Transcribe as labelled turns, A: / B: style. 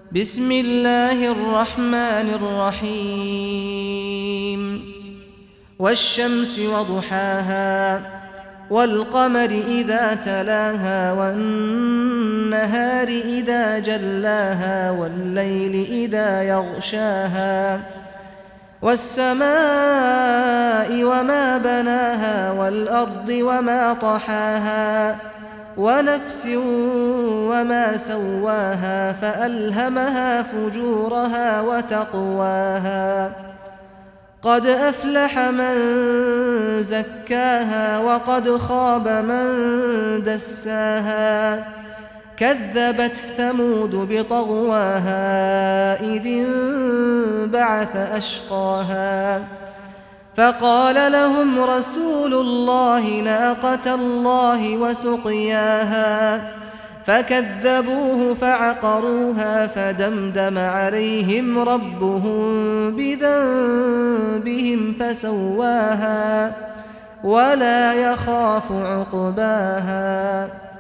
A: بسم الله الرحمن الرحيم والشمس وضحاها والقمر إذا تلاها والنهار إذا جلاها والليل إذا يغشاها والسماء وما بناها والأرض وما طحاها ونفس وما سواها فألهمها فجورها وتقواها قد أفلح من زكاها وقد خاب من دساها كذبت ثمود بطغواها إذ انبعث أشقاها فقال لهم رسول الله ناقة الله وسقياها فكذبوه فعقروها فدمدم عليهم ربهم بذنبهم فسواها ولا يخاف عقباها